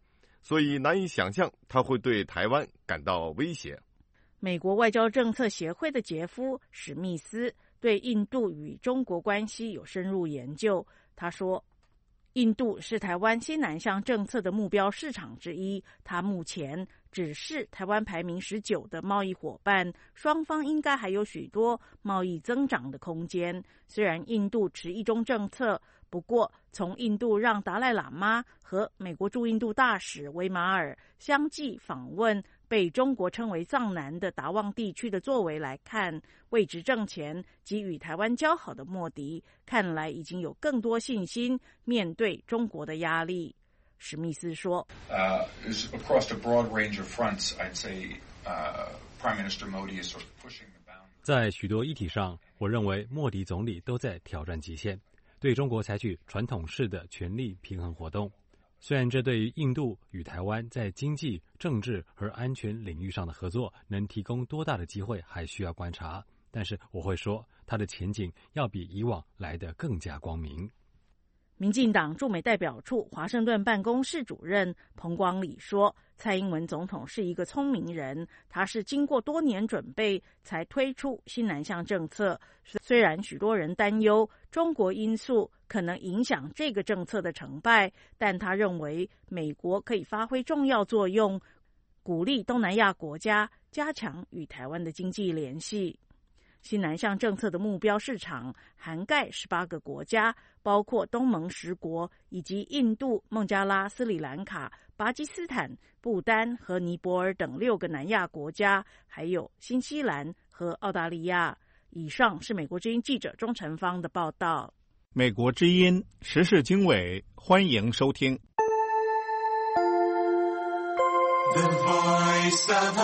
所以难以想象它会对台湾感到威胁。 美国外交政策协会的杰夫·史密斯对印度与中国关系有深入研究。他说，印度是台湾新南向政策的目标市场之一，它目前只是台湾排名十九的贸易伙伴，双方应该还有许多贸易增长的空间。虽然印度持一中政策，不过从印度让达赖喇嘛和美国驻印度大使维马尔相继访问被中国称为藏南的达旺地区的作为来看，为执政前及与台湾交好的莫迪看来已经有更多信心面对中国的压力。史密斯说， uh, across a broad range of fronts, I'd say, uh, Prime Minister Modi is sort of pushing the boundaries. 在许多议题上，我认为莫迪总理都在挑战极限，对中国采取传统式的权力平衡活动。虽然这对于印度与台湾在经济、政治和安全领域上的合作能提供多大的机会还需要观察，但是我会说它的前景要比以往来得更加光明。 民进党驻美代表处华盛顿办公室主任彭光礼说，蔡英文总统是一个聪明人，他是经过多年准备才推出新南向政策。虽然许多人担忧中国因素可能影响这个政策的成败，但他认为美国可以发挥重要作用，鼓励东南亚国家加强与台湾的经济联系。新南向政策的目标市场涵盖十八个国家，包括东盟十国以及印度、孟加拉、斯里兰卡、巴基斯坦、不丹和尼泊尔等六个南亚国家，还有新西兰和澳大利亚。以上是美国之音记者钟成芳的报道。 美国之音时事经纬，欢迎收听。The Voice of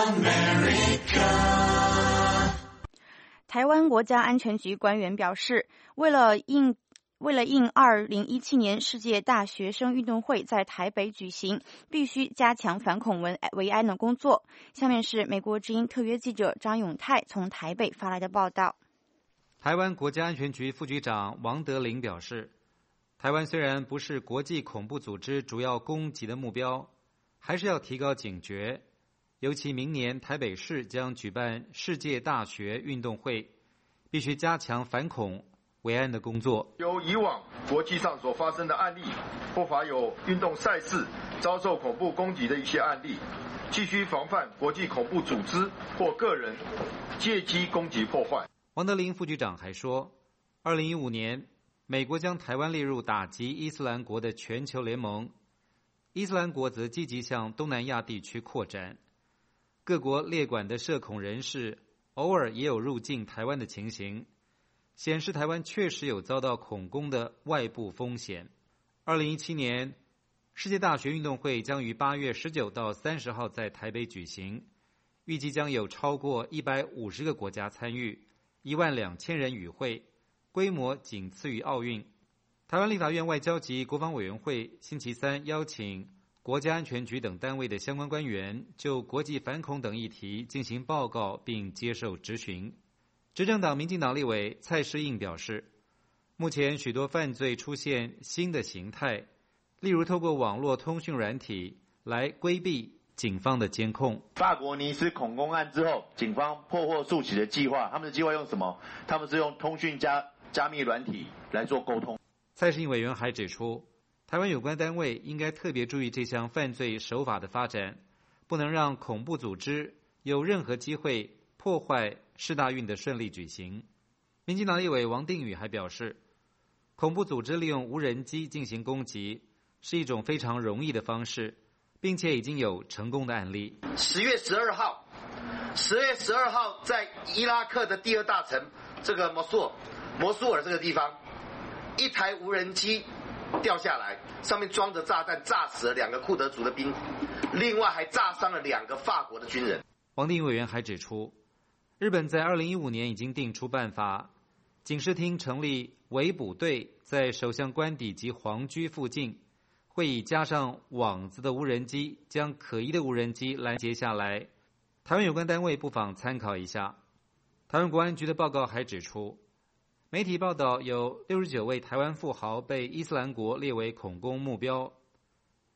America。台湾国家安全局官员表示，为了应为了应二零一七年世界大学生运动会在台北举行，必须加强反恐维安的工作。下面是美国之音特约记者张永泰从台北发来的报道。 台湾国家安全局副局长王德林表示，台湾虽然不是国际恐怖组织主要攻击的目标，还是要提高警觉。尤其明年台北市将举办世界大学运动会，必须加强反恐维安的工作。 由以往国际上所发生的案例，不乏有运动赛事遭受恐怖攻击的一些案例，继续防范国际恐怖组织或个人借机攻击破坏。 王德林副局长还说，二零一五年美国将台湾列入打击伊斯兰国的全球联盟，伊斯兰国则积极向东南亚地区扩展。各国列管的涉恐人士偶尔也有入境台湾的情形，显示台湾确实有遭到恐攻的外部风险。二零一七年世界大学运动会将于八月十九到三十号在台北举行，预计将有超过一百五十个国家参与，一万两千人与会，规模仅次于奥运。台湾立法院外交及国防委员会星期三邀请国家安全局等单位的相关官员就国际反恐等议题进行报告并接受质询。执政党民进党立委蔡适应表示，目前许多犯罪出现新的形态，例如透过网络通讯软体来规避警方的监控。 法国尼斯恐攻案之后，警方破获数起的计划，他们的计划用什么？他们是用通讯加加密软体来做沟通。 蔡适应委员还指出，台湾有关单位应该特别注意这项犯罪手法的发展，不能让恐怖组织有任何机会破坏世大运的顺利举行。民进党立委王定宇还表示，恐怖组织利用无人机进行攻击是一种非常容易的方式，并且已经有成功的案例。 十月十二号，十月十二号在伊拉克的第二大城这个摩苏尔摩苏尔这个地方，一台无人机掉下来，上面装着炸弹，炸死了两个库德族的兵，另外还炸伤了两个法国的军人。 王定宇委员还指出，日本在二零一五年已经定出办法，警视厅成立围捕队，在首相官邸及皇居附近，会以加上网子的无人机将可疑的无人机拦截下来。台湾有关单位不妨参考一下。台湾国安局的报告还指出，媒体报道有六十九位台湾富豪被伊斯兰国列为恐攻目标，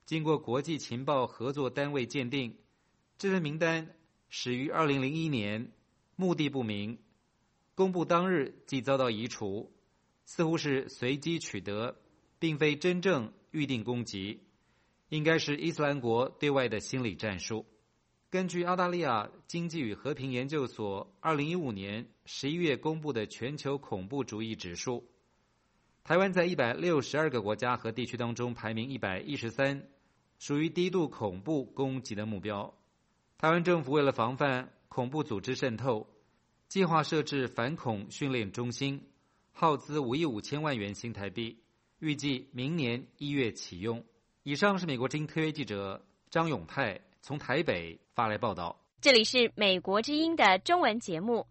经过国际情报合作单位鉴定，这份名单始于二零零一年，目的不明，公布当日即遭到移除，似乎是随机取得，并非真正预定攻击，应该是伊斯兰国对外的心理战术。根据澳大利亚经济与和平研究所二零一五年十一月公布的全球恐怖主义指数，台湾在一百六十二个国家和地区当中排名一百一十三，属于低度恐怖攻击的目标。台湾政府为了防范恐怖组织渗透，计划设置反恐训练中心，耗资五亿五千万元新台币，预计明年一月启用。以上是美国之音特约记者张永泰从台北发来报道。 这里是美国之音的中文节目。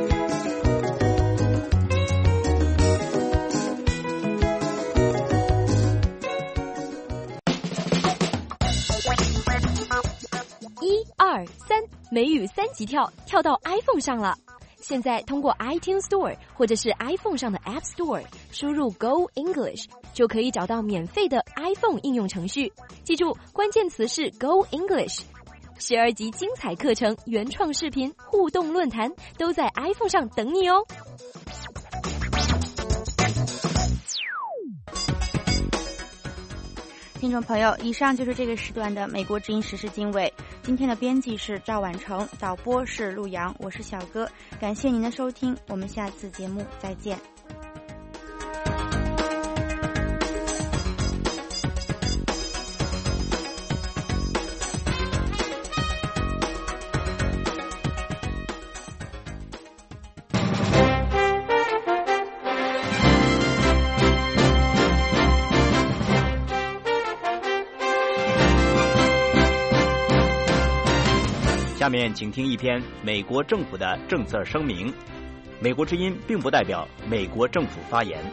一二三，美语三级跳，跳到 iPhone 上了。现在通过 iTunes Store 或者是 iPhone 上的 App Store 输入 Go English 就可以找到免费的 iPhone 应用程序。记住，关键词是 Go English。十二集精彩课程、原创视频、互动论坛都在 iPhone 上等你哦。 听众朋友，以上就是这个时段的美国之音时事经纬。今天的编辑是赵婉成，导播是陆阳，我是小哥，感谢您的收听，我们下次节目再见。 下面请听一篇美国政府的政策声明。美国之音并不代表美国政府发言。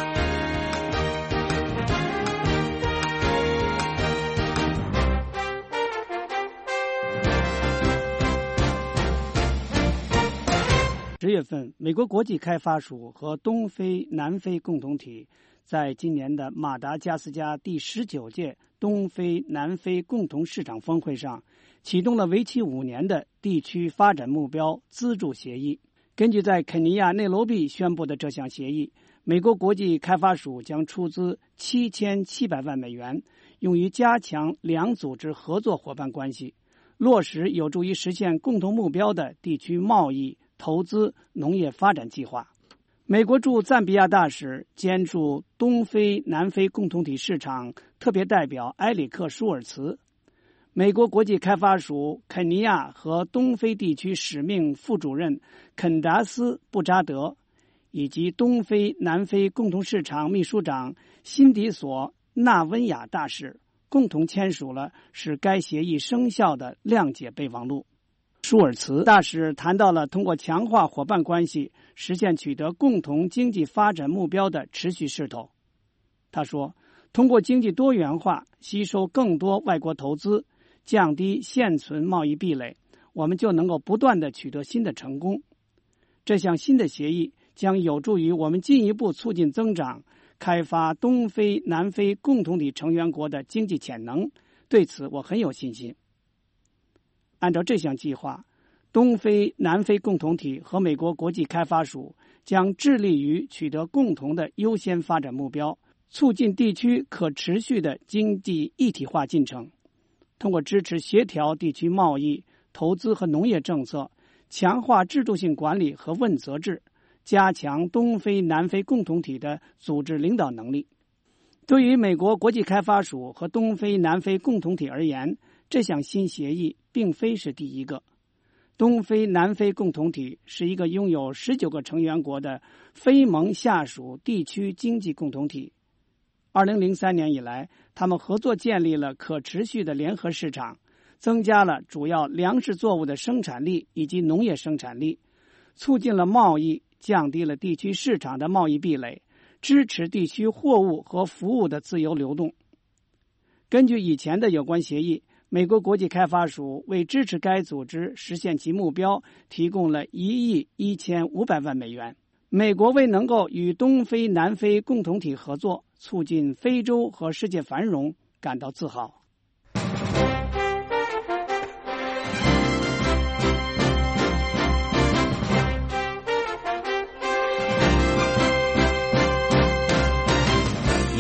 十月份，美国国际开发署和东非、南非共同体在今年的马达加斯加第十九届东非、南非共同市场峰会上启动了为期五年的地区发展目标资助协议。根据在肯尼亚内罗毕宣布的这项协议，美国国际开发署将出资七千七百万美元，用于加强两组织合作伙伴关系，落实有助于实现共同目标的地区贸易、投资、农业发展计划。美国驻赞比亚大使兼驻东非、南非共同体市场特别代表埃里克·舒尔茨，美国国际开发署肯尼亚和东非地区使命副主任肯达斯·布扎德，以及东非、南非共同市场秘书长辛迪索·纳温亚大使共同签署了使该协议生效的谅解备忘录。舒尔茨大使谈到了通过强化伙伴关系实现取得共同经济发展目标的持续势头。他说，通过经济多元化，吸收更多外国投资，降低现存贸易壁垒，我们就能够不断地取得新的成功。这项新的协议将有助于我们进一步促进增长，开发东非、南非共同体成员国的经济潜能，对此我很有信心。按照这项计划，东非、南非共同体和美国国际开发署将致力于取得共同的优先发展目标，促进地区可持续的经济一体化进程。通过支持协调地区贸易、投资和农业政策，强化制度性管理和问责制，加强东非、南非共同体的组织领导能力。对于美国国际开发署和东非、南非共同体而言，这项新协议并非是第一个。东非、南非共同体是一个拥有十九个成员国的非盟下属地区经济共同体。二零零三年以来，他们合作建立了可持续的联合市场，增加了主要粮食作物的生产力以及农业生产力，促进了贸易，降低了地区市场的贸易壁垒，支持地区货物和服务的自由流动。根据以前的有关协议，美国国际开发署为支持该组织实现其目标提供了一亿一千五百万美元。美国为能够与东非、南非共同体合作，促进非洲和世界繁荣感到自豪。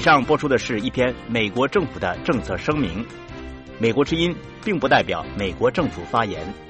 上播出的是一篇美国政府的政策声明，美国之音并不代表美国政府发言。